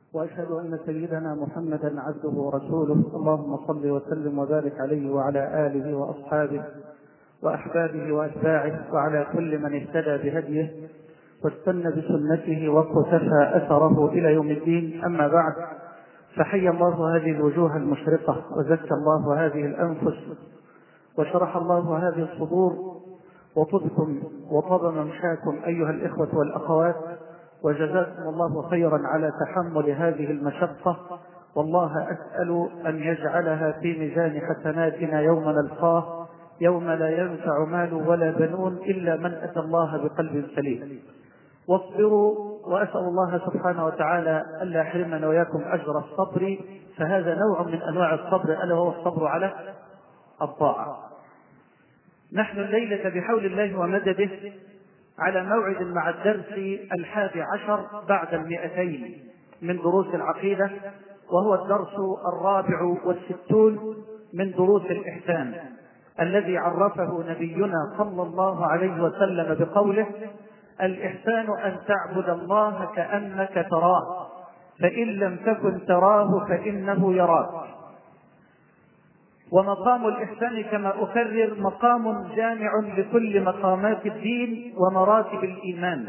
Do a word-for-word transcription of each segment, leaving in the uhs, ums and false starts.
وأشهد أن سيدنا محمدا عبده ورسوله. اللهم صل وسلم وبارك عليه وعلى آله وأصحابه وأحبابه وأتباعه وعلى كل من اهتدى بهديه واستنى بسنته واقتفى أثره إلى يوم الدين. أما بعد، فحي الله هذه الوجوه المشرقة وزكى الله هذه الأنفس وشرح الله هذه الصدور وطبتم وطاب ممشاكم أيها الإخوة والأخوات، وجزاكم الله خيرا على تحمل هذه المشقة، والله أسأل أن يجعلها في ميزان حسناتنا يوم نلقاه، يوم لا ينفع مال ولا بنون إلا من أتى الله بقلب سليم. واصبروا، وأسأل الله سبحانه وتعالى ألا يحرمنا وإياكم أجر الصبر، فهذا نوع من أنواع الصبر ألا وهو الصبر على الطاعة. نحن الليلة بحول الله ومدده على موعد مع الدرس الحادي عشر بعد المئتين من دروس العقيدة، وهو الدرس الرابع والستون من دروس الإحسان الذي عرفه نبينا صلى الله عليه وسلم بقوله: الإحسان أن تعبد الله كأنك تراه فإن لم تكن تراه فإنه يراك. ومقام الإحسان كما أكرر مقام جامع لكل مقامات الدين ومراتب الإيمان،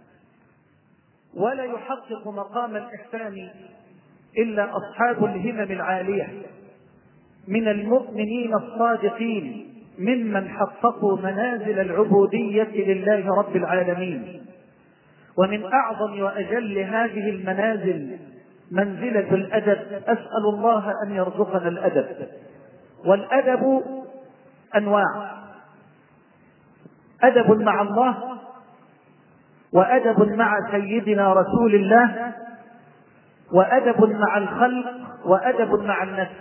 ولا يحقق مقام الإحسان إلا أصحاب الهمم العالية من المؤمنين الصادقين ممن حققوا منازل العبودية لله رب العالمين. ومن أعظم وأجل هذه المنازل منزلة الأدب. أسأل الله أن يرزقنا الأدب. والأدب أنواع: أدب مع الله، وأدب مع سيدنا رسول الله، وأدب مع الخلق، وأدب مع النفس.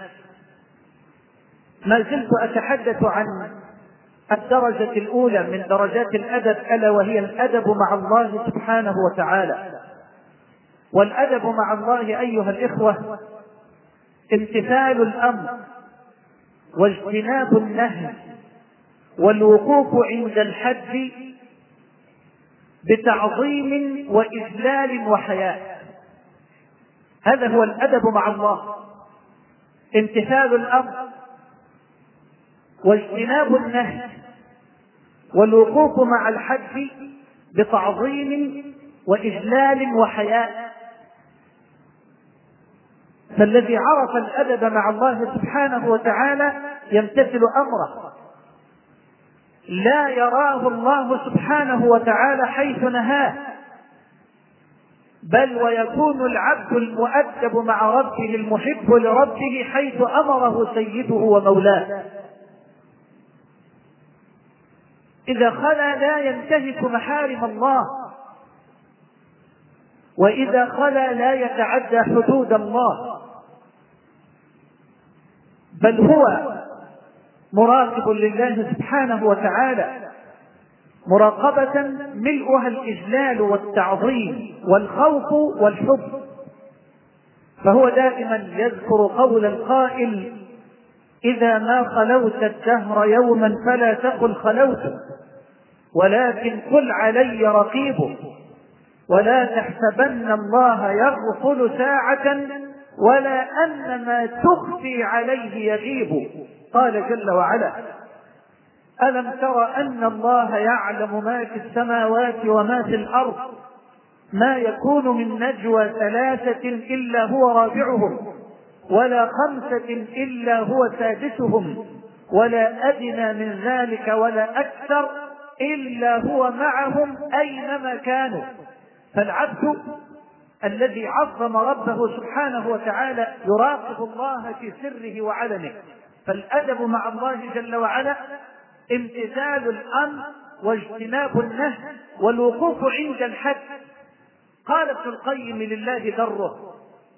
ما زلت أتحدث عن الدرجة الأولى من درجات الأدب، ألا وهي الأدب مع الله سبحانه وتعالى. والأدب مع الله أيها الإخوة امتثال الأمر واجتناب النهي والوقوف عند الحد بتعظيم وإجلال وحياء. هذا هو الأدب مع الله: امتثال الأمر واجتناب النهي والوقوف مع الحد بتعظيم وإجلال وحياء. فالذي عرف الأدب مع الله سبحانه وتعالى يمتثل أمره، لا يراه الله سبحانه وتعالى حيث نهاه، بل ويكون العبد المؤدب مع ربه المحب لربه حيث أمره سيده ومولاه. إذا خلا لا ينتهك محارم الله، وإذا خلا لا يتعدى حدود الله، بل هو مراقب لله سبحانه وتعالى مراقبة ملؤها الإجلال والتعظيم والخوف والحب. فهو دائما يذكر قول القائل: إذا ما خلوت الدهر يوما فلا تقل خلوت، ولكن قل علي رقيب، ولا تحسبن الله يغفل ساعة ولا أن ما تخفي عليه يغيب. قال جل وعلا: ألم تر أن الله يعلم ما في السماوات وما في الأرض، ما يكون من نجوى ثلاثة إلا هو رابعهم، ولا خمسة إلا هو سادسهم، ولا أدنى من ذلك ولا أكثر إلا هو معهم أينما كانوا. فالعبد الذي عظم ربه سبحانه وتعالى يراقب الله في سره وعلنه. فالأدب مع الله جل وعلا امتثال الأمر واجتناب النهي والوقوف عند الحد. قال ابن القيم لله دره: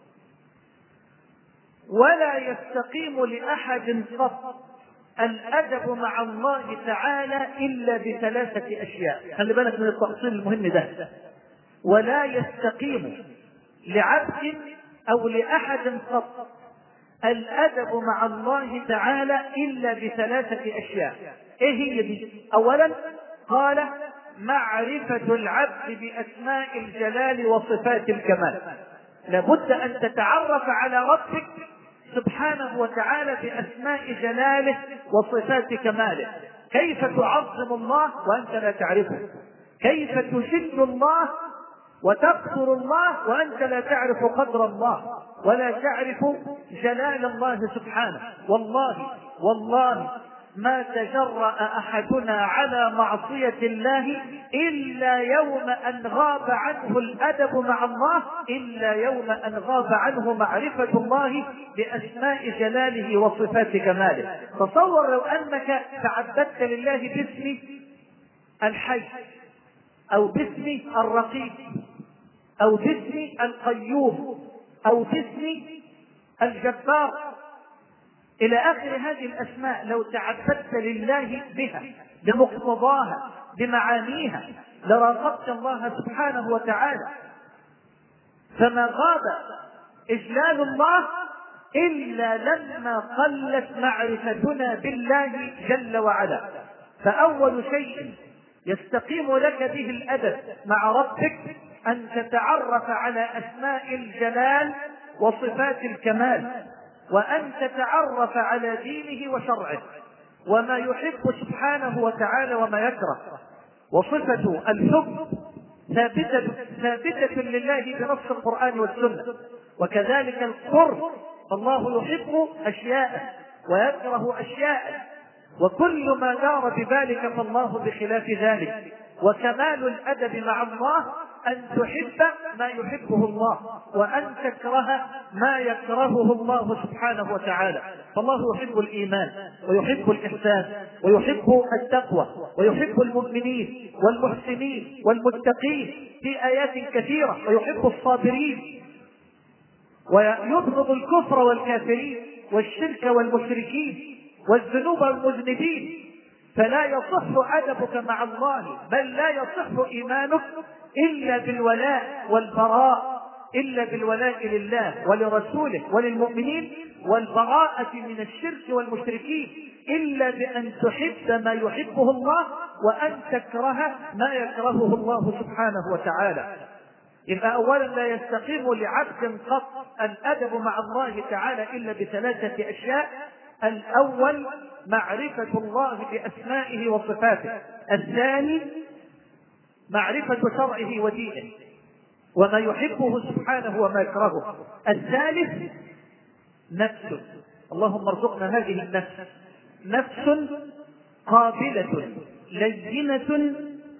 ولا يستقيم لأحد قط الأدب مع الله تعالى إلا بثلاثة أشياء. خلي بالك من التفصيل المهم ده. ولا يستقيم لعبد أو لأحد قط الأدب مع الله تعالى إلا بثلاثة أشياء. إيه هي دي؟ أولا قال: معرفة العبد بأسماء الجلال وصفات الكمال. لابد أن تتعرف على ربك سبحانه وتعالى بأسماء جلاله وصفات كماله. كيف تعظم الله وأنت لا تعرفه؟ كيف تجل الله وتقدر الله وأنت لا تعرف قدر الله ولا تعرف جلال الله سبحانه؟ والله والله ما تجرأ أحدنا على معصية الله إلا يوم أن غاب عنه الأدب مع الله، إلا يوم أن غاب عنه معرفة الله بأسماء جلاله وصفات كماله. تصور لو أنك تعبدت لله باسم الحي أو باسم الرقيب أو باسم القيوم أو باسم الجبار إلى آخر هذه الأسماء، لو تعبدت لله بها بمقتضاها بمعانيها لراقبت الله سبحانه وتعالى. فما غاب إجلال الله إلا لما قلت معرفتنا بالله جل وعلا. فأول شيء يستقيم لك به الأدب مع ربك أن تتعرف على أسماء الجلال وصفات الكمال، وأن تتعرف على دينه وشرعه وما يحب سبحانه وتعالى وما يكره. وصفة الحب ثابتة, ثابتة لله بنص القرآن والسنة، وكذلك الكره، فالله يحب أشياء ويكره أشياء، وكل ما دار بذلك فالله بخلاف ذلك. وكمال الأدب مع الله أن تحب ما يحبه الله وأن تكره ما يكرهه الله سبحانه وتعالى. فالله يحب الإيمان ويحب الإحسان ويحب التقوى ويحب المؤمنين والمحسنين والمتقين في آيات كثيرة، ويحب الصابرين، ويبغض الكفر والكافرين والشرك والمشركين والذنوب والمذنبين. فلا يصح أدبك مع الله، بل لا يصح إيمانك إلا بالولاء والبراء، إلا بالولاء لله ولرسوله وللمؤمنين، والبراءة من الشرك والمشركين، إلا بأن تحب ما يحبه الله وأن تكره ما يكرهه الله سبحانه وتعالى. يبقى أولا لا يستقيم لعبد قط الأدب مع الله تعالى إلا بثلاثة أشياء. الأول معرفة الله بأسمائه وصفاته، الثاني معرفة شرعه ودينه وما يحبه سبحانه وما يكرهه، الثالث نفس، اللهم ارزقنا هذه النفس، نفس قابلة لينة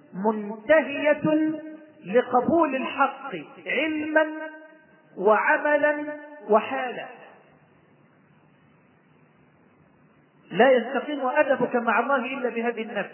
منتهية لقبول الحق علما وعملا وحالا. لا يستقيم أدبك مع الله إلا بهذه النفس،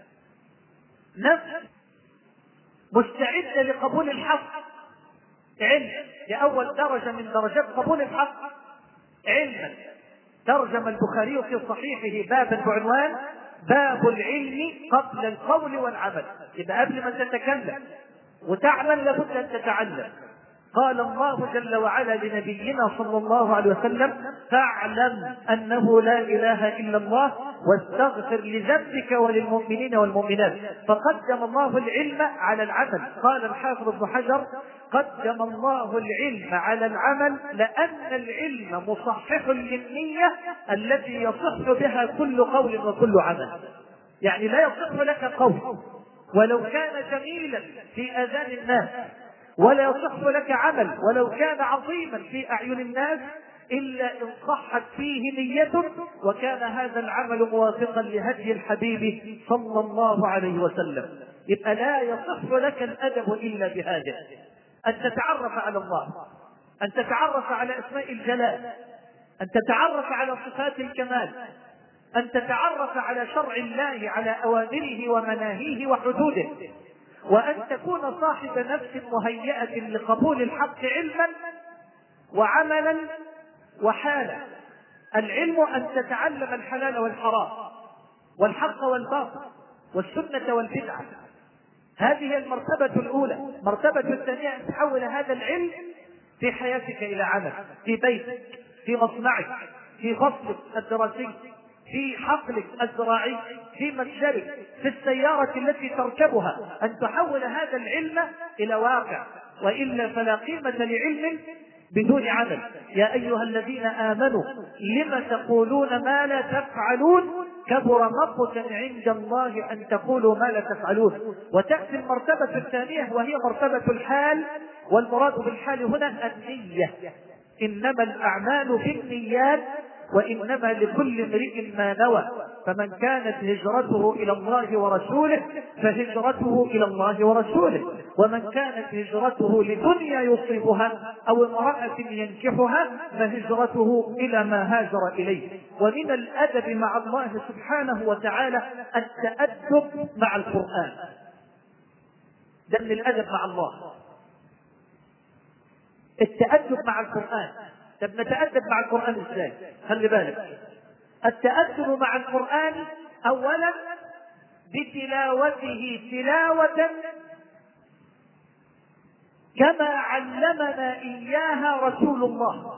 نفس مستعدة لقبول الحق علم، لأول درجة من درجات قبول الحق علما. ترجم البخاري في صحيحه بابا بعنوان باب العلم قبل القول والعمل. إذا قبل ما تتكلم وتعمل لابد أن تتعلم. قال الله جل وعلا لنبينا صلى الله عليه وسلم: فاعلم أنه لا إله إلا الله واستغفر لذنبك وللمؤمنين والمؤمنات. فقدم الله العلم على العمل. قال الحافظ ابن حجر: قدم الله العلم على العمل لأن العلم مصحح للنية التي يصح بها كل قول وكل عمل. يعني لا يصح لك قول ولو كان جميلا في آذان الناس، ولا يصح لك عمل ولو كان عظيما في أعين الناس، إلا إن صحت فيه نيتك وكان هذا العمل موافقا لهدي الحبيب صلى الله عليه وسلم. يبقى لا يصح لك الأدب إلا بهذا: أن تتعرف على الله، أن تتعرف على أسماء الجلال، أن تتعرف على صفات الكمال، أن تتعرف على شرع الله، على أوامره ومناهيه وحدوده، وأن تكون صاحب نفس مهيئة لقبول الحق علما وعملا وحالا. العلم أن تتعلم الحلال والحرام والحق والباطل والسنة والبدعة، هذه المرتبة الأولى. مرتبة الثانية أن تحول هذا العلم في حياتك إلى عمل، في بيتك، في مصنعك، في فصلك الدراسي، في حقلك الزراعي، في متجرك، في السيارة التي تركبها، أن تحول هذا العلم إلى واقع. وإلا فلا قيمة لعلم بدون عمل. يا أيها الذين آمنوا لم تقولون ما لا تفعلون كبر مقتا عند الله أن تقولوا ما لا تفعلون. وتأتي المرتبة الثانية وهي مرتبة الحال، والمراد بالحال هنا النية. إنما الأعمال بالنيات وإنما لكل امرئ ما نوى. فمن كانت هجرته إلى الله ورسوله فهجرته إلى الله ورسوله، ومن كانت هجرته لدنيا يصيبها أو امرأة ينكحها فهجرته إلى ما هاجر إليه. ومن الأدب مع الله سبحانه وتعالى التأدب مع القرآن، ده من الأدب مع الله، التأدب مع القرآن. طب نتأدب مع القرآن ازاي؟ خلي بالك، التأدب مع القرآن أولا بتلاوته تلاوة كما علمنا إياها رسول الله.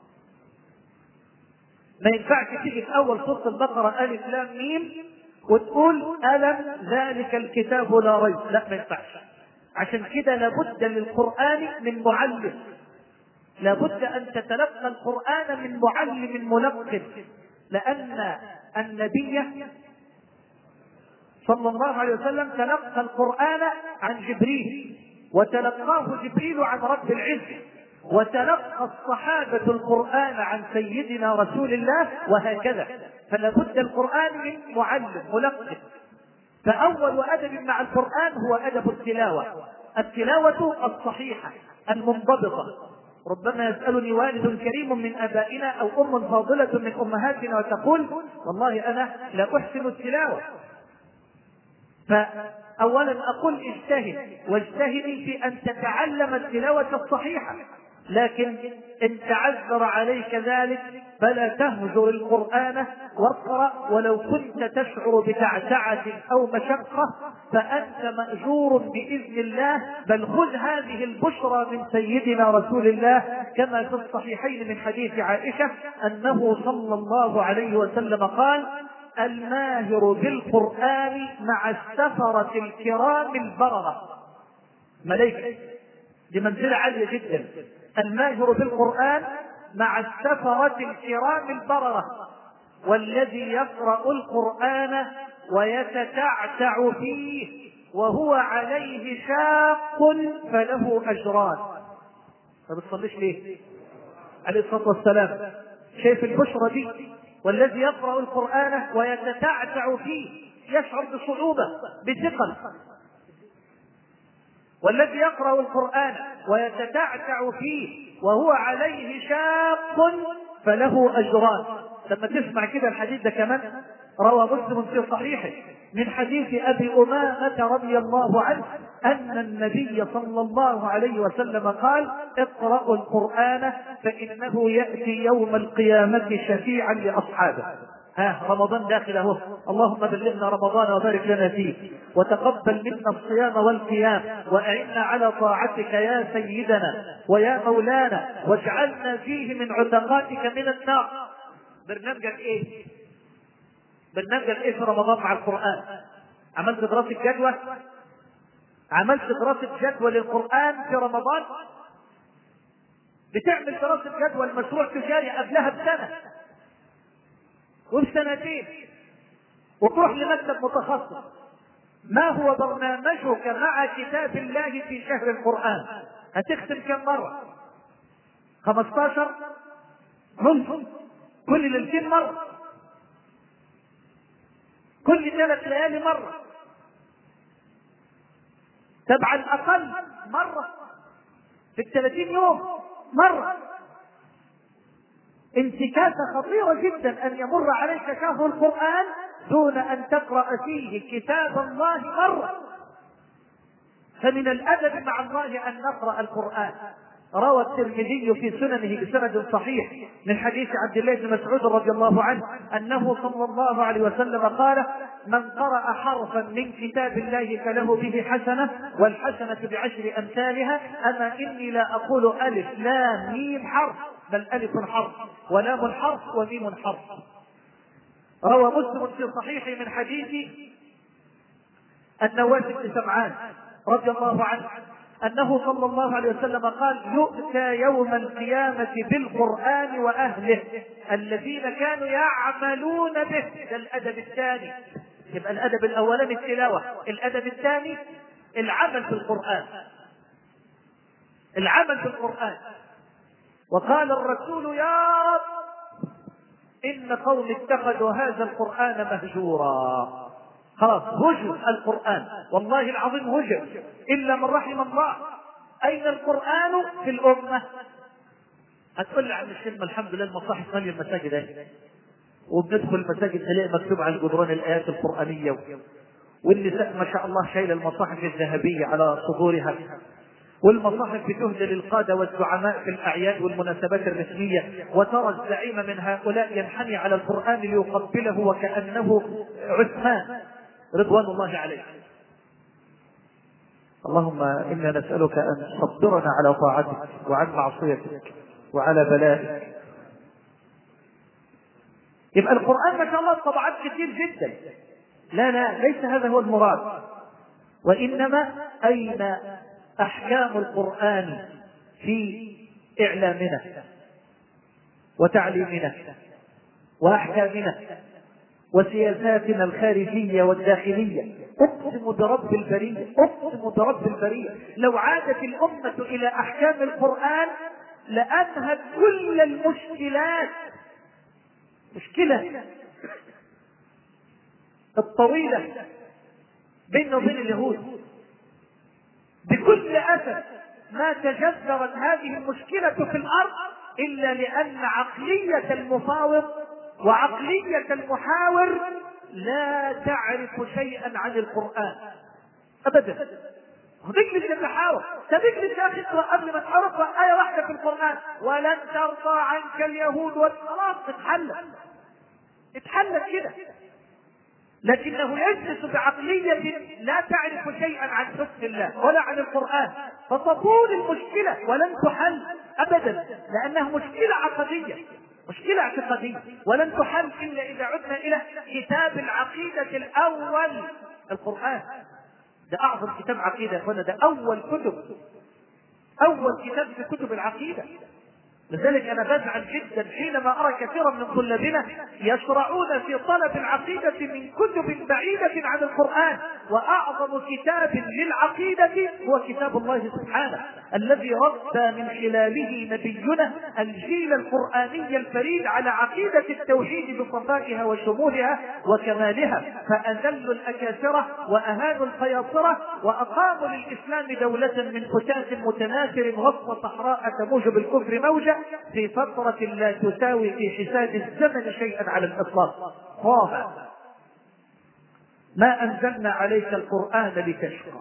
ما ينفعش تيجي في أول سورة البقرة ألف لام ميم وتقول ألم ذلك الكتاب لا ريب، لا ما ينفعش. عشان كده لابد للقرآن من معلم، لابد أن تتلقى القرآن من معلم ملقن، لأن النبي صلى الله عليه وسلم تلقى القرآن عن جبريل، وتلقاه جبريل عن رب العزة، وتلقى الصحابة القرآن عن سيدنا رسول الله، وهكذا. فلابد القرآن من معلم ملقن. فأول أدب مع القرآن هو أدب التلاوة، التلاوة الصحيحة المنضبطة. ربما يسألني والد كريم من آبائنا أو أم فاضلة من أمهاتنا وتقول والله أنا لا أحسن التلاوة. فأولا أقول اجتهد، واجتهدي في أن تتعلم التلاوة الصحيحة، لكن إن تعذر عليك ذلك فلا تهجر القرآن واقرأ، ولو كنت تشعر بتعتعة أو مشقة فأنت مأجور بإذن الله. بل خذ هذه البشرى من سيدنا رسول الله كما في الصحيحين من حديث عائشة أنه صلى الله عليه وسلم قال: الماهر بالقرآن مع السفرة الكرام البررة. ملائكة، دي منزلة عالية جدا. الماهر بالقرآن مع السفرة الكرام البررة، والذي يقرأ القرآن ويتتعتع فيه وهو عليه شاق فله أجران. ما بتصليش ليه؟ عليه الصلاة والسلام. شايف البشرى دي؟ والذي يقرأ القرآن ويتتعتع فيه يشعر بصعوبة بثقل، والذي يقرأ القرآن ويتتعتع فيه وهو عليه شاق فله أجران. لما تسمع كده الحديث ده كمان روى مسلم في صحيحه من حديث أبي أمامة رضي الله عنه أن النبي صلى الله عليه وسلم قال: اقرأوا القرآن فإنه يأتي يوم القيامة شفيعا لأصحابه. ها رمضان داخل اهو، اللهم بلغنا رمضان وبارك لنا فيه، وتقبل منا الصيام والقيام، وأعنا على طاعتك يا سيدنا ويا مولانا، واجعلنا فيه من عتقاتك من النار. برنامجك ايه؟ برنامجك ايه في رمضان مع القرآن؟ عملت دراسة جدوى؟ عملت دراسة جدوى للقرآن في رمضان؟ بتعمل دراسة جدوى المشروع تجاري قبلها بسنة وبسنتين، وتروح لمكتب متخصص. ما هو برنامجك مع كتاب الله في شهر القرآن؟ هتختم كم مرة؟ خمستاشر ممكن كل ليلتين مرة، كل ثلاث ليالي مرة، تبع الأقل مرة في الثلاثين يوم مرة. انتكاسة خطيرة جدا أن يمر عليك شهر القرآن دون أن تقرأ فيه كتاب الله مرة. فمن الأدب مع الله أن نقرأ القرآن. روى الترمذي في سننه بسند صحيح من حديث عبد الله بن مسعود رضي الله عنه أنه صلى الله عليه وسلم قال: من قرأ حرفا من كتاب الله فله به حسنة، والحسنة بعشر أمثالها. أما إني لا أقول ألف لام ميم حرف، بل ألف حرف ولام حرف وميم حرف. روى مسلم في صحيحه من حديث النواس بن سمعان رضي الله عنه أنه صلى الله عليه وسلم قال: يؤتى يوم القيامة بالقرآن وأهله الذين كانوا يعملون به. ده الأدب الثاني. يبقى الأدب الأولاني التلاوة، الأدب الثاني العمل في القرآن، العمل في القرآن. وقال الرسول: يا رب إن قوم اتخذوا هذا القرآن مهجورا. خلاص هجر القرآن، والله العظيم هجر إلا من رحم الله. أين القرآن في الأمة؟ هتقول لي عن الشلمة الحمد لله المصاحف مالية المساجد اهي، وبندخل المساجد نلاقي مكتوب على الجدران الآيات القرآنية، والنساء ما شاء الله شايله المصاحف الذهبية على صدورها، والمصاحف بتهدى للقادة والزعماء في الأعياد والمناسبات الرسمية، وترى الزعيم من هؤلاء ينحني على القرآن ليقبله وكأنه عثمان رضوان الله عليه. اللهم إنا نسألك أن تصبرنا على طاعتك وعن معصيتك وعلى بلائك. يبقى القرآن ما شاء الله طبعات كثير جدا، لا لا ليس هذا هو المراد، وإنما أين أحكام القرآن في إعلامنا وتعليمنا وأحكامنا وسياساتنا الخارجية والداخلية. أقسم برب البرية، أقسم برب البرية لو عادت الأمة إلى أحكام القرآن لأنهت كل المشكلات. مشكلة الطويلة بيننا وبين اليهود بكل أسف ما تجذرت هذه المشكلة في الأرض إلا لأن عقلية المفاوض وعقلية المحاور لا تعرف شيئا عن القرآن أبدا. هتجلس تتحاور، تجلس يا أخي قبل ما تعرف آية واحدة في القرآن: ولن ترضى عنك اليهود، خلاص اتحلت اتحلت كده. لكنه يجلس بعقلية لا تعرف شيئا عن حكم الله ولا عن القرآن، فتطول المشكلة ولن تحل أبدا، لأنها مشكلة عقدية، مشكلة اعتقادية، ولن تحل إلا إذا عدنا إلى كتاب العقيدة الأول، القرآن. ده أعظم كتاب عقيدة يا أخوانا، ده أول كتب، أول كتاب في كتب العقيدة. لذلك أنا بزعل جدا حينما أرى كثيرا من طلابنا يشرعون في طلب العقيدة من كتب بعيدة عن القرآن. وأعظم كتاب للعقيدة هو كتاب الله سبحانه الذي ربى من خلاله نبينا الجيل القرآني الفريد على عقيدة التوحيد بصفائها وشمولها وكمالها، فأذلوا الأكاسرة وأهانوا القياصرة وأقاموا للإسلام دولة من فتات متناثر وسط صحراء تموج بالكفر موجة في فترة لا تساوي في حساب الزمن شيئا على الإطلاق. طه ما أنزلنا عليك القرآن لتشقى،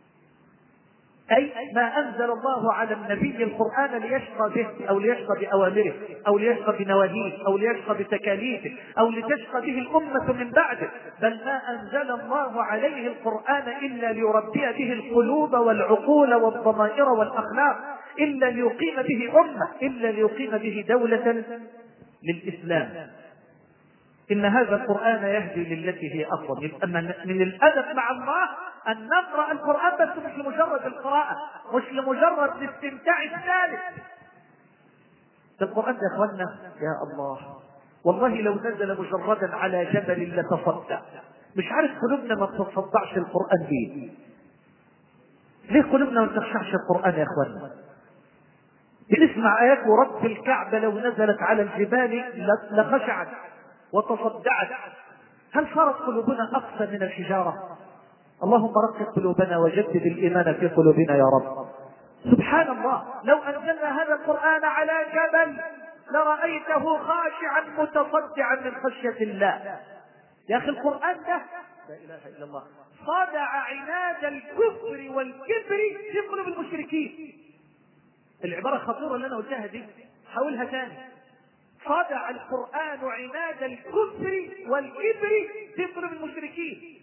أي ما أنزل الله على النبي القرآن ليشقى به أو ليشقى بأوامره أو ليشقى بنواهيه أو ليشقى بتكاليفه أو لتشقى به الأمة من بعده، بل ما أنزل الله عليه القرآن إلا ليربي به القلوب والعقول والضمائر والأخلاق، إلا ليقيم به أمة، إلا ليقيم به دولة للإسلام. إن هذا القرآن يهدي للتي هي أقوم. يبقى من الأدب مع الله أن نقرأ القرآن بس مش لمجرد القراءة، مش لمجرد الاستمتاع الثالث. القرآن يا إخواننا يا الله والله لو نزل مجردا على جبل لتصدع. مش عارف قلوبنا ما تتصدعش القرآن ليه؟ ليه قلوبنا ما تخشعش القرآن يا إخواننا؟ بنسمع آيات ورب الكعبة لو نزلت على الجبال لخشعت وتصدعت. هل صارت قلوبنا أقسى من الحجارة؟ اللهم رقق قلوبنا وجدد الإيمان في قلوبنا يا رب. سبحان الله لو أنزلنا هذا القرآن على جبل لرأيته خاشعا متصدعا من خشية الله. يا أخي القرآن ده لا إله إلا الله صدع عناد الكفر والكبر في قلوب المشركين. العبارة الخطيرة اللي أنا قلتها دي حاولها ثاني: صدع القرآن عناد الكفر والكبر في قلوب المشركين،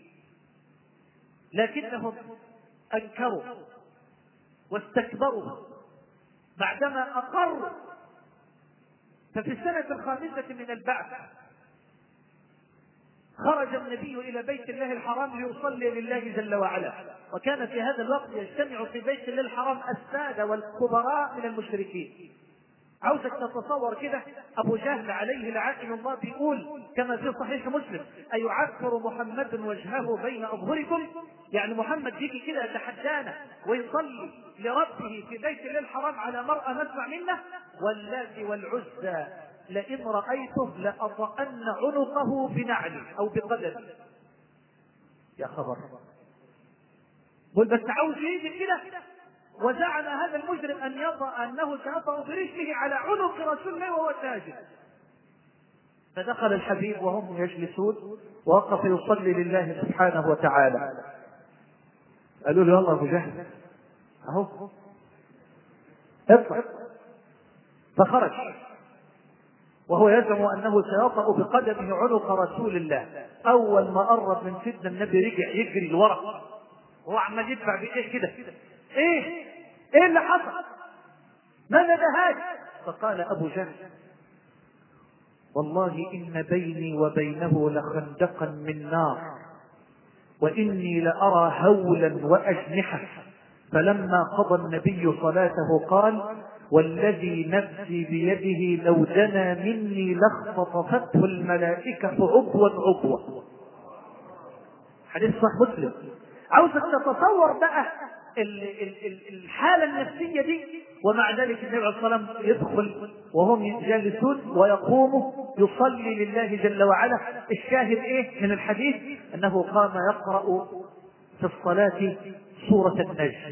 لكنهم أنكروا واستكبروا بعدما أقروا. ففي السنة الخامسة من البعث خرج النبي إلى بيت الله الحرام ليصلي لله جل وعلا، وكان في هذا الوقت يجتمع في بيت الله الحرام السادة والكبراء من المشركين. عاوزك تتصور كده، أبو جهل عليه لعائن الله بيقول كما في صحيح مسلم: أيعكر محمد وجهه بين أظهركم؟ يعني محمد يجي كده يتحدانا ويصلي لربه في بيت الله الحرام على مرأى نسمع منه؟ واللات والعزى لئن رأيته لأطأن عنقه بنعلي أو بقدم. يا خبر، قل بس عاوز يجي كده، وزعم هذا المجرم أن يطأ أنه سيطأ برجله على عنق رسول الله وهو ساجد. فدخل الحبيب وهم يجلسون ووقف يصلي لله سبحانه وتعالى. قالوا له: يلا أبو جهل أهو اطلع. فخرج وهو يزعم أنه سيطأ بقدمه عنق رسول الله. أول ما قرب من سيدنا النبي رجع يجري لورا وهو عمال يدفع بإيه كده. ايه ايه اللي حصل؟ ماذا ده هذا؟ فقال ابو جهل: والله ان بيني وبينه لخندقا من نار، واني لارى هولا واجنحه. فلما قضى النبي صلاته قال: والذي نفسي بيده لو دنا مني لاختطفته الملائكه عضوا عضوا. حديث صحيح مسلم. عاوزك تتصور بقى الحالة النفسية دي، ومع ذلك النبي عليه الصلاة والسلام يدخل وهم جالسون ويقوم يصلي لله جل وعلا. الشاهد ايه من الحديث؟ انه قام يقرأ في الصلاة سورة النجم.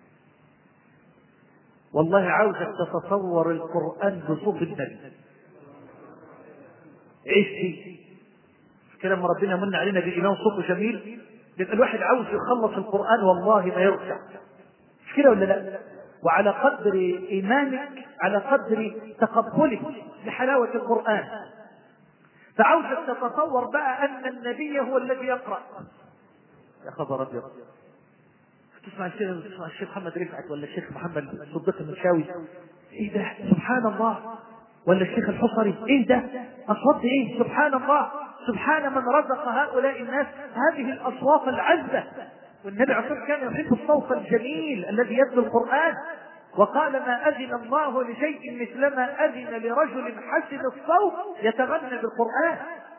والله عاوزك تتصور القرآن بصوت النجم. عيش فيه كده، لما ربنا من علينا بإمام صوته جميل يبقى الواحد عاوز يخلص القرآن والله ما يرجع. مش كده ولا لا؟ وعلى قدر إيمانك على قدر تقبلك لحلاوة القرآن. فعاوزك تتصور بقى أن النبي هو الذي يقرأ. يا خبر أبيض، تسمع الشيخ تسمع الشيخ محمد رفعت ولا الشيخ محمد صديق المشاوي، ايه ده سبحان الله، ولا الشيخ الحصري، ايه ده اصوات ايه سبحان الله، سبحان من رزق هؤلاء الناس هذه الاصوات العذبه. والنبي عليه الصلاه والسلام كان يحب الصوت الجميل الذي يتلو القران، وقال: ما اذن الله لشيء مثلما اذن لرجل حسن الصوت يتغنى بالقران.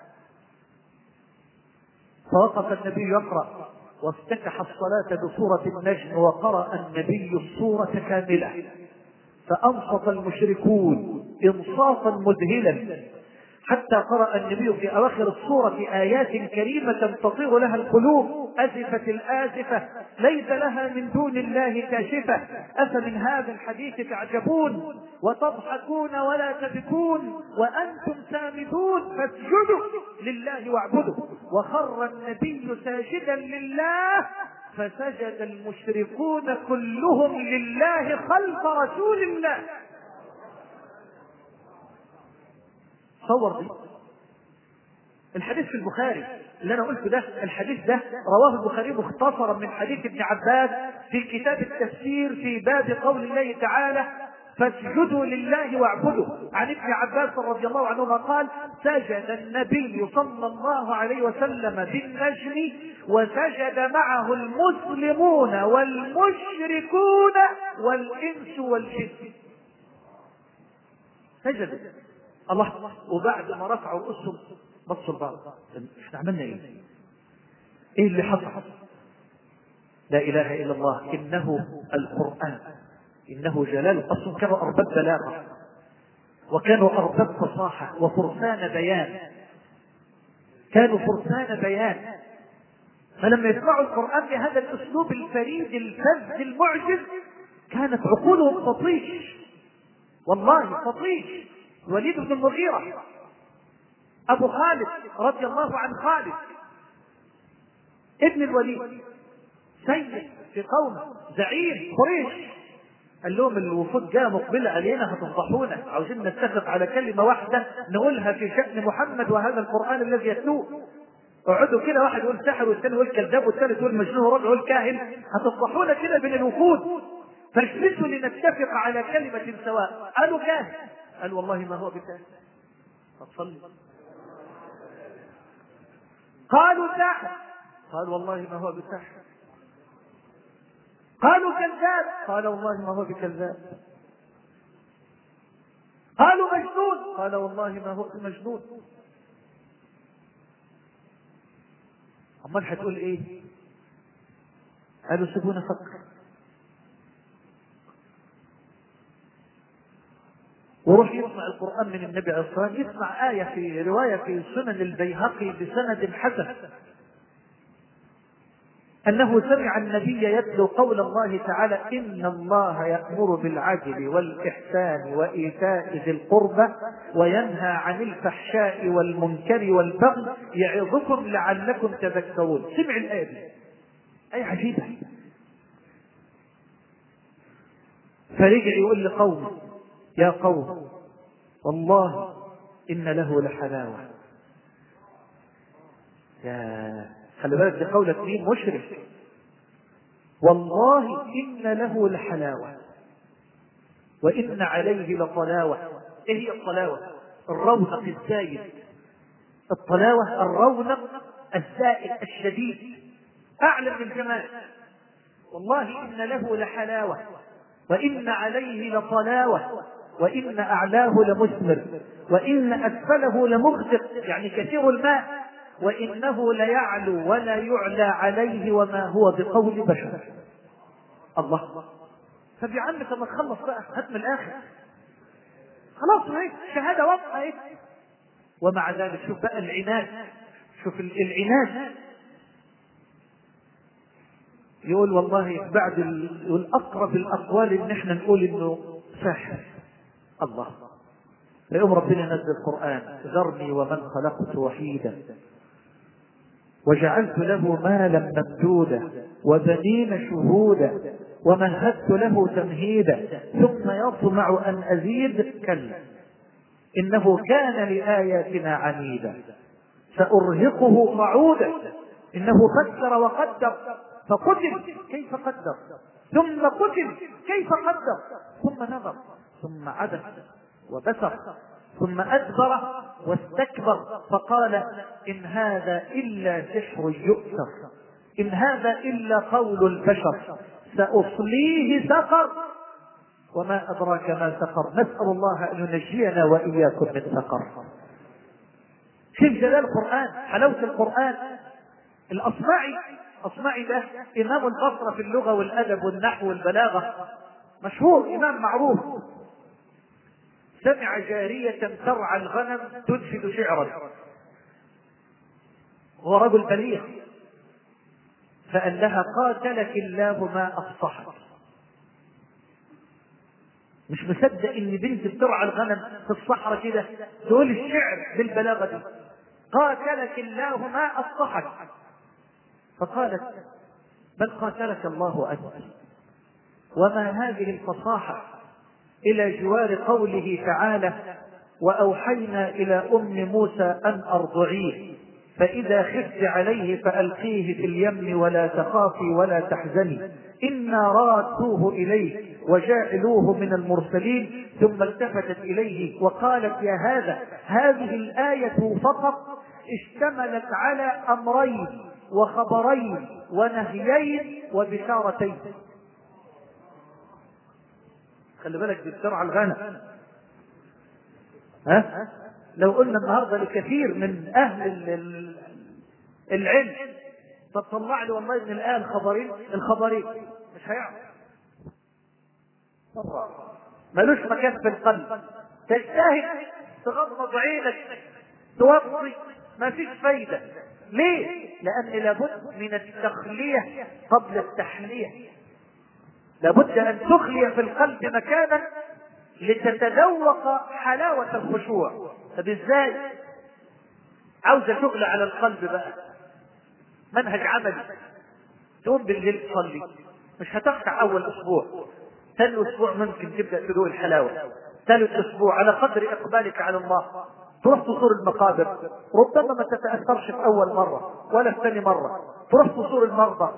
فوقف النبي يقرأ وافتتح الصلاة بسورة النجم، وقرأ النبي السورة كاملة، فأنصت المشركون إنصافا مذهلا، حتى قرأ النبي في أواخر السورة آيات كريمة تطير لها القلوب: أزفت الآزفة ليس لها من دون الله كاشفة، أفمن هذا الحديث تعجبون وتضحكون ولا تبكون وأنتم سامدون فاسجدوا لله واعبدوا. وخر النبي ساجدا لله، فسجد المشركون كلهم لله خلف رسول الله. صور دي الحديث في البخاري اللي انا قلته ده، الحديث ده رواه البخاري مختصرا من حديث ابن عباس في كتاب التفسير في باب قول الله تعالى: فاسجدوا لله واعبدوا. عن ابن عباس رضي الله عنهما قال: سجد النبي صلى الله عليه وسلم بالنجم وسجد معه المسلمون والمشركون والانس والجن. سجدوا الله، وبعد ما رفعوا رؤوسهم بصوا لبعض: احنا عملنا ايه؟ ايه اللي حصل؟ لا اله الا الله، انه القرآن، انه جلال. اصلا كانوا ارباب بلاغه، وكانوا ارباب فصاحه وفرسان بيان، كانوا فرسان بيان. فلما يسمعوا القرآن بهذا الاسلوب الفريد الفذ المعجز كانت عقولهم تطيش، والله تطيش. الوليد بن المغيرة أبو خالد رضي الله عن خالد ابن الوليد، سيد في قومه، زعيم قريش، قال لهم: الوفود جاء مقبلة علينا هتفضحونا، عاوزين نتفق على كلمة واحدة نقولها في شأن محمد وهذا القرآن الذي يتلوه. اقعدوا كده، واحد يقول ساحر والثاني يقول كذاب والثالث يقول مجنون والرابع يقول كاهن، هتفضحونا كده بين الوفود، فاجلسوا لنتفق على كلمة سواء. قالوا كاهن، قال: والله ما هو بكاهن. فتصلي قالوا ساحر، قال والله ما هو بساحر. قالوا كذاب، قال والله ما هو بكذاب. قالوا مجنون، قال والله ما هو بمجنون. امال هتقول ايه؟ قالوا سيبونا فكر. وروح يسمع القرآن من النبي عليه الصلاة والسلام، يسمع آية في رواية في سنن البيهقي بسند حسن أنه سمع النبي يتلو قول الله تعالى: إن الله يأمر بالعدل والإحسان وإيتاء ذي القربى وينهى عن الفحشاء والمنكر والبغي يعظكم لعلكم تذكرون. سمع الآية دي، آية عجيبة. فرجع يقول لقومه: يا قوم والله إن له لحلاوة. يا خلي بالك، دي قولة مين؟ مشرك. والله إن له لحلاوة وإن عليه لطلاوة. إيه هي الطلاوة؟ الرونق الزايد. الطلاوة الرونق الزائد الشديد، أعلى من الجمال. والله إن له لحلاوة وإن عليه لطلاوة وإن أعلاه لمثمر وإن أسفله لمغدق، يعني كثير الماء، وإنه ليعلو ولا يعلى عليه وما هو بقول بشر. الله. طب يا عم طب ما تخلص بقى، هات من الآخر خلاص، هيك شهادة واضحة هيك. ومع ذلك شوف بقى العناد، شوف العناد. يقول والله بعد الأقرب الأقوال إن احنا نقول إنه ساحر. الله. ليوم ربنا ينزل القرآن: ذرني ومن خلقت وحيدا وجعلت له مالا ممدودا وبنين شهودا ومهدت له تمهيدا ثم يطمع أن أزيد، كلا إنه كان لآياتنا عنيدا سأرهقه صعودا إنه فكر وقدر فقتل كيف قدر ثم قتل كيف قدر ثم نظر ثم عبس وبسر ثم أدبر واستكبر فقال: إن هذا إلا سحر يؤثر، إن هذا إلا قول البشر، سأصليه سقر وما أدراك ما سقر. نسأل الله أن ينجينا وإياكم من سقر. شوف جلال القرآن، حلاوة القرآن. الأصمعي، أصمعي ده إمام البصرة في اللغة والأدب والنحو والبلاغة، مشهور، إمام معروف. سمع جارية ترعى الغنم تنشد شعرا، هو رجل بليغ، فقال لها: قاتلك الله ما أفصحك. مش مصدق ان بنت بترعى الغنم في الصحراء كده تقول الشعر بالبلاغة دي: قاتلك الله ما أفصحك. فقالت: بل قاتلك الله أنت، وما هذه الفصاحة إلى جوار قوله تعالى: وأوحينا إلى أم موسى أن أرضعيه فإذا خفت عليه فألقيه في اليم ولا تخافي ولا تحزني إنا رادوه إليه وجاعلوه من المرسلين. ثم التفتت إليه وقالت: يا هذا، هذه الآية فقط اشتملت على أمرين وخبرين ونهيين وبشارتين. خلي بالك دي بترعى الغنم. ها؟ لو قلنا النهارده لكثير من أهل العلم تطلع لي والله من الآية الخبرين الخبرين مش هيعرف، ملوش مكان في القلب. تجتهد تغمض عينك توطي، ما فيش فايدة. ليه؟ لأن لابد من التخلية قبل التحلية. لابد أن تخلي في القلب مكانا لتتذوق حلاوة الخشوع. طب ازاي؟ عاوزة شغل على القلب بقى، منهج عملي. تقوم بالليل تصلي، مش هتخشع أول أسبوع، ثاني أسبوع ممكن تبدأ تدوق الحلاوة، ثالث أسبوع على قدر إقبالك على الله تروح تزور المقابر، ربما ما تتأثرش في أول مرة ولا في ثاني مرة. تروح تزور المرضى،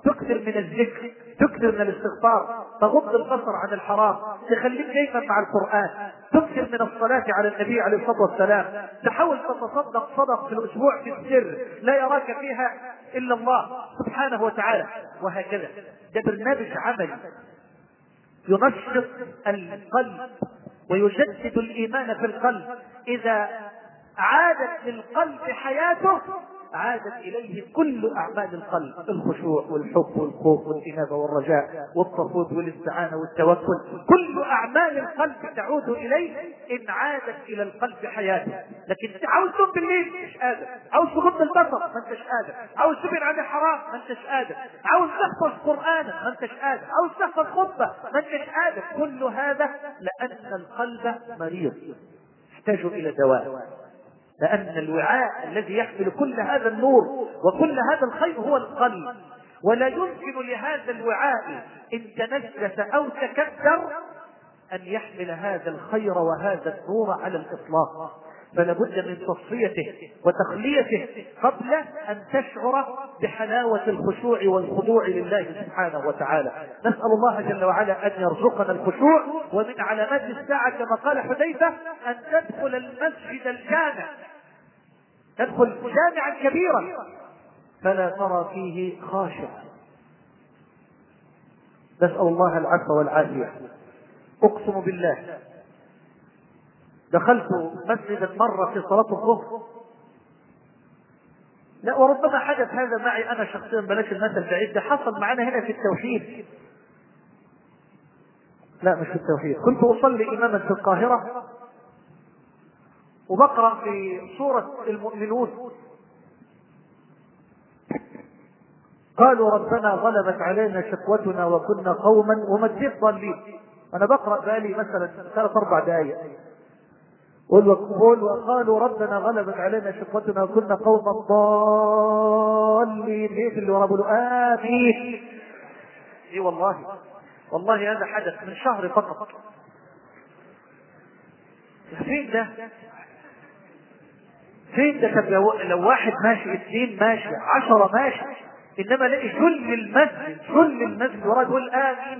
تكثر من الذكر، تكثر من الاستغفار، تغض البصر عن الحرام، تخليك دايما مع القرآن، تكثر من الصلاة على النبي عليه الصلاة والسلام، تحاول تتصدق صدق في الأسبوع في السر لا يراك فيها إلا الله سبحانه وتعالى، وهكذا. ده برنامج عملي ينشط القلب ويجدد الإيمان في القلب. إذا عادت للقلب حياته عادت إليه كل أعمال القلب، الخشوع والحب والخوف والإنابة والرجاء والتفويض والاستعانة والتوكل، كل أعمال القلب تعود إليه إن عادت إلى القلب حياته. لكن عاوز تقوم بالليل مش قادر، عاوز تغض البصر ما انتش قادر، عاوز تبعد عن الحرام ما انتش قادر، عاوز تحفظ قرآن ما انتش قادر، عاوز تحفظ خطبة ما انتش قادر. كل هذا لأن القلب مريض يحتاج إلى دواء، لأن الوعاء الذي يحمل كل هذا النور وكل هذا الخير هو القلب، ولا يمكن لهذا الوعاء إن تنجس أو تكدر أن يحمل هذا الخير وهذا النور على الإطلاق. فلا بد من تصفيته وتخليته قبل أن تشعر بحلاوة الخشوع والخضوع لله سبحانه وتعالى. نسأل الله جل وعلا أن يرزقنا الخشوع. ومن علامات الساعة كما قال حذيفة أن تدخل المسجد الجامع، تدخل جامعا كبيرا فلا ترى فيه خاشع. نسأل الله العفو والعافية. أقسم بالله دخلت مسجدا مرة في صلاة الظهر، لا وربما حدث هذا معي أنا شخصيا، بلاش المثل بعيد، ده حصل معنا هنا في التوحيد، لا مش في التوحيد، كنت أصلي إماما في القاهرة وبقرأ في سورة المؤمنون قالوا ربنا غلبت علينا شقوتنا وكنا قوما ومجيت ضالين. أنا بقرأ بقالي مثلا ثلاث أربع دقائق وقالوا ربنا غلبت علينا شقوتنا وكنا قوما ضالين. ايه اللي ورا بيقولوا آمين؟ اي والله والله هذا حدث من شهر فقط. فين ده؟ فين ده؟ طب لو واحد ماشي، اثنين ماشي، عشرة ماشي، انما لاقي كل المسجد كل المسجد وراه يقول آمين.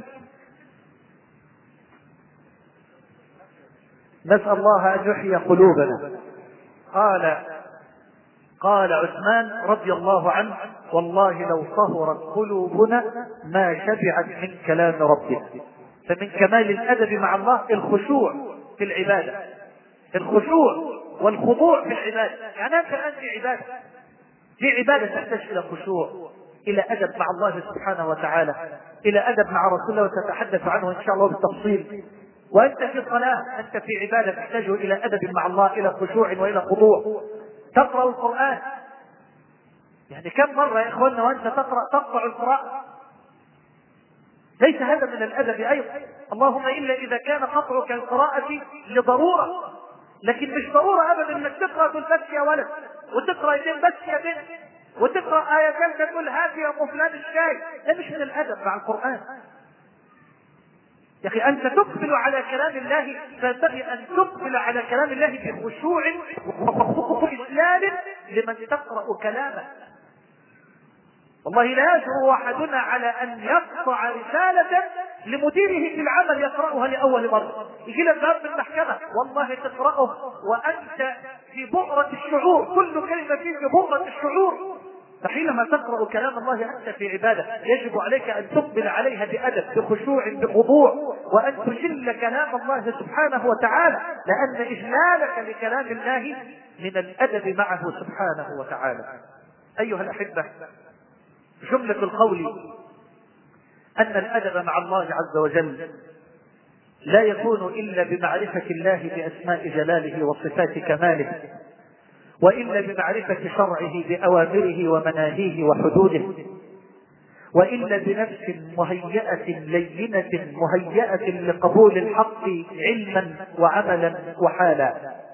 نسأل الله أن يحيي قلوبنا. قال قال عثمان رضي الله عنه والله لو طهرت قلوبنا ما شبعت من كلام ربنا. فمن كمال الأدب مع الله الخشوع في العبادة، الخشوع والخضوع في العبادة. يعني أنت الآن في عبادة، في عبادة تحتاج إلى خشوع، إلى أدب مع الله سبحانه وتعالى، إلى أدب مع رسول الله وتتحدث عنه إن شاء الله بالتفصيل. وأنت في صلاة، أنت في عبادة تحتاج إلى أدب مع الله، إلى خشوع وإلى خضوع. تقرأ القرآن، يعني كم مرة يا إخواننا وأنت تقرأ تقطع القراءة؟ ليس هذا من الأدب أيضا، اللهم إلا إذا كان قطعك القراءة لضرورة، لكن مش ضرورة أبدا أنك تقرأ تقول بس يا ولد، وتقرأ يدين بس يا بنت، وتقرأ آية ثالثة تقول هات يا أم فلان الشاي. ده مش من الأدب مع القرآن. يا أخي أنت تقبل على كلام الله، فينبغي أن تقبل على كلام الله بخشوع وإسلام لمن تقرأ كلامه. والله لا يجرؤ أحدنا على أن يقطع رسالة لمديره في العمل يقرأها لأول مرة، يجي لك باب من المحكمة والله تقرأه وأنت في بؤرة الشعور، كل كلمة فيه في بؤرة الشعور. فحينما تقرأ كلام الله أنت في عبادة يجب عليك أن تقبل عليها بأدب، بخشوع، بخضوع، وأن تجل كلام الله سبحانه وتعالى، لأن إجلالك لكلام الله من الأدب معه سبحانه وتعالى. أيها الأحبة، جملة القول أن الأدب مع الله عز وجل لا يكون إلا بمعرفة الله بأسماء جلاله وصفات كماله، وإلا بمعرفة شرعه بأوامره ومناهيه وحدوده، وإلا بنفس مهيئة لينة مهيئة لقبول الحق علما وعملا وحالا.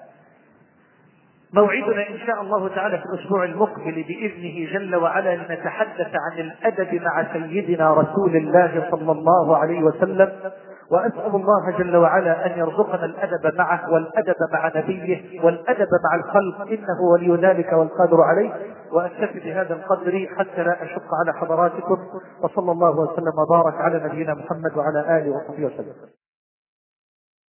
موعدنا إن شاء الله تعالى في الأسبوع المقبل بإذنه جل وعلا لنتحدث عن الأدب مع سيدنا رسول الله صلى الله عليه وسلم، وأسأل الله جل وعلا أن يرزقنا الأدب معه والأدب مع نبيه والأدب مع الخلق، إنه ولي ذلك والقادر عليه. وأكتفي بهذا القدر حتى لا أشق على حضراتكم، وصلى الله وسلم وبارك على نبينا محمد وعلى آله وصحبه وسلم.